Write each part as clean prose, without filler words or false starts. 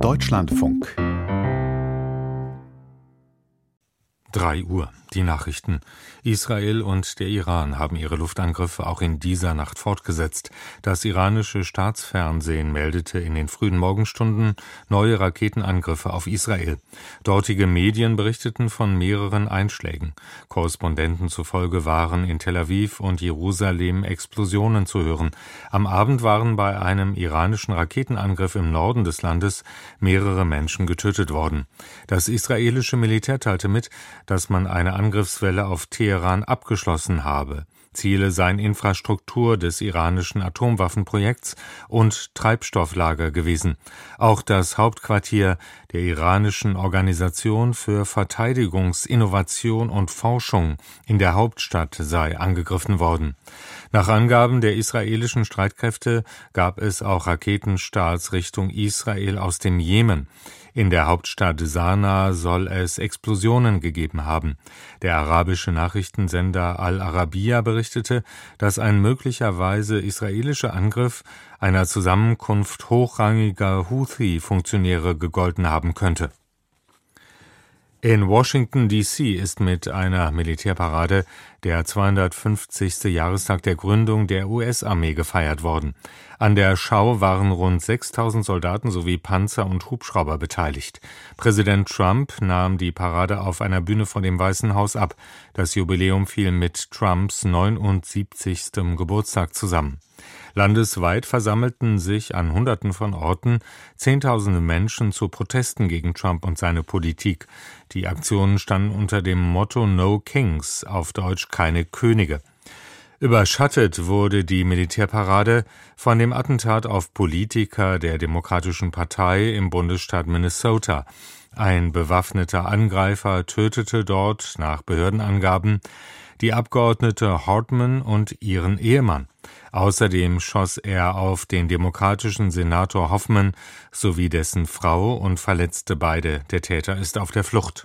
Deutschlandfunk 3 Uhr. Die Nachrichten. Israel und der Iran haben ihre Luftangriffe auch in dieser Nacht fortgesetzt. Das iranische Staatsfernsehen meldete in den frühen Morgenstunden neue Raketenangriffe auf Israel. Dortige Medien berichteten von mehreren Einschlägen. Korrespondenten zufolge waren in Tel Aviv und Jerusalem Explosionen zu hören. Am Abend waren bei einem iranischen Raketenangriff im Norden des Landes mehrere Menschen getötet worden. Das israelische Militär teilte mit, dass man eine Angriffswelle auf Teheran abgeschlossen habe. Ziele seien Infrastruktur des iranischen Atomwaffenprojekts und Treibstofflager gewesen. Auch das Hauptquartier der iranischen Organisation für Verteidigungsinnovation und Forschung in der Hauptstadt sei angegriffen worden. Nach Angaben der israelischen Streitkräfte gab es auch Raketenstarts Richtung Israel aus dem Jemen. In der Hauptstadt Sanaa soll es Explosionen gegeben haben. Der arabische Nachrichtensender Al-Arabiya berichtete, dass ein möglicherweise israelischer Angriff einer Zusammenkunft hochrangiger Houthi-Funktionäre gegolten haben könnte. In Washington, D.C. ist mit einer Militärparade der 250. Jahrestag der Gründung der US-Armee gefeiert worden. An der Schau waren rund 6.000 Soldaten sowie Panzer und Hubschrauber beteiligt. Präsident Trump nahm die Parade auf einer Bühne vor dem Weißen Haus ab. Das Jubiläum fiel mit Trumps 79. Geburtstag zusammen. Landesweit versammelten sich an Hunderten von Orten Zehntausende Menschen zu Protesten gegen Trump und seine Politik. Die Aktionen standen unter dem Motto No Kings, auf Deutsch keine Könige. Überschattet wurde die Militärparade von dem Attentat auf Politiker der Demokratischen Partei im Bundesstaat Minnesota. Ein bewaffneter Angreifer tötete dort, nach Behördenangaben, die Abgeordnete Hartman und ihren Ehemann. Außerdem schoss er auf den demokratischen Senator Hoffman sowie dessen Frau und verletzte beide. Der Täter ist auf der Flucht.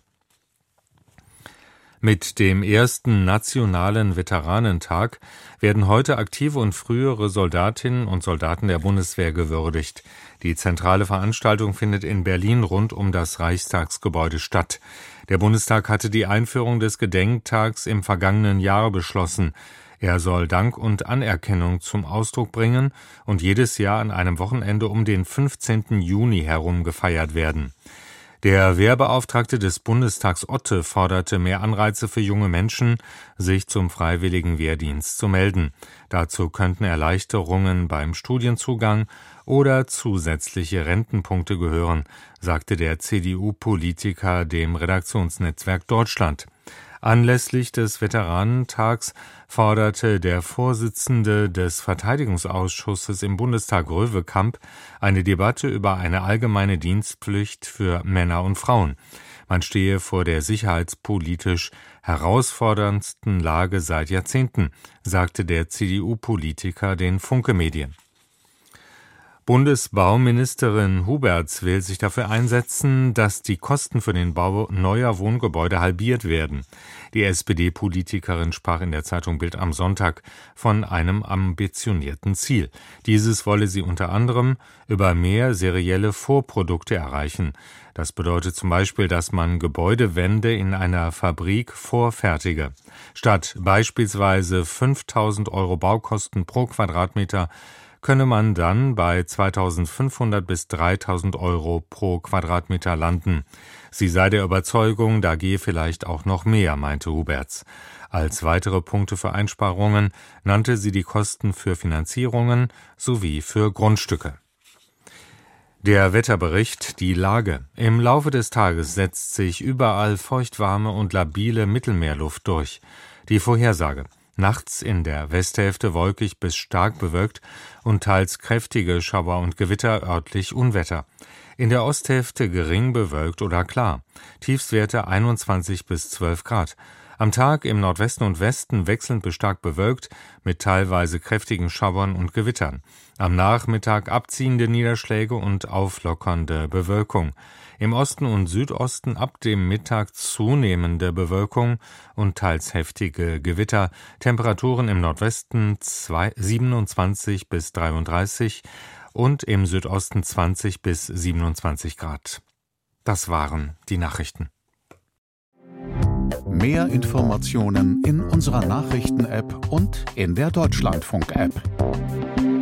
Mit dem ersten nationalen Veteranentag werden heute aktive und frühere Soldatinnen und Soldaten der Bundeswehr gewürdigt. Die zentrale Veranstaltung findet in Berlin rund um das Reichstagsgebäude statt. Der Bundestag hatte die Einführung des Gedenktags im vergangenen Jahr beschlossen. Er soll Dank und Anerkennung zum Ausdruck bringen und jedes Jahr an einem Wochenende um den 15. Juni herum gefeiert werden. Der Wehrbeauftragte des Bundestags Otte forderte mehr Anreize für junge Menschen, sich zum freiwilligen Wehrdienst zu melden. Dazu könnten Erleichterungen beim Studienzugang oder zusätzliche Rentenpunkte gehören, sagte der CDU-Politiker dem Redaktionsnetzwerk Deutschland. Anlässlich des Veteranentags forderte der Vorsitzende des Verteidigungsausschusses im Bundestag Röwekamp eine Debatte über eine allgemeine Dienstpflicht für Männer und Frauen. Man stehe vor der sicherheitspolitisch herausforderndsten Lage seit Jahrzehnten, sagte der CDU-Politiker den Funke-Medien. Bundesbauministerin Huberts will sich dafür einsetzen, dass die Kosten für den Bau neuer Wohngebäude halbiert werden. Die SPD-Politikerin sprach in der Zeitung Bild am Sonntag von einem ambitionierten Ziel. Dieses wolle sie unter anderem über mehr serielle Vorprodukte erreichen. Das bedeutet zum Beispiel, dass man Gebäudewände in einer Fabrik vorfertige. Statt beispielsweise 5.000 € Baukosten pro Quadratmeter könne man dann bei 2.500 bis 3.000 € pro Quadratmeter landen. Sie sei der Überzeugung, da gehe vielleicht auch noch mehr, meinte Huberts. Als weitere Punkte für Einsparungen nannte sie die Kosten für Finanzierungen sowie für Grundstücke. Der Wetterbericht, die Lage. Im Laufe des Tages setzt sich überall feuchtwarme und labile Mittelmeerluft durch. Die Vorhersage. Nachts in der Westhälfte wolkig bis stark bewölkt und teils kräftige Schauer und Gewitter, örtlich Unwetter. In der Osthälfte gering bewölkt oder klar. Tiefstwerte 21 bis 12 Grad. Am Tag im Nordwesten und Westen wechselnd bis stark bewölkt mit teilweise kräftigen Schauern und Gewittern. Am Nachmittag abziehende Niederschläge und auflockernde Bewölkung. Im Osten und Südosten ab dem Mittag zunehmende Bewölkung und teils heftige Gewitter. Temperaturen im Nordwesten 27 bis 33 und im Südosten 20 bis 27 Grad. Das waren die Nachrichten. Mehr Informationen in unserer Nachrichten-App und in der Deutschlandfunk-App.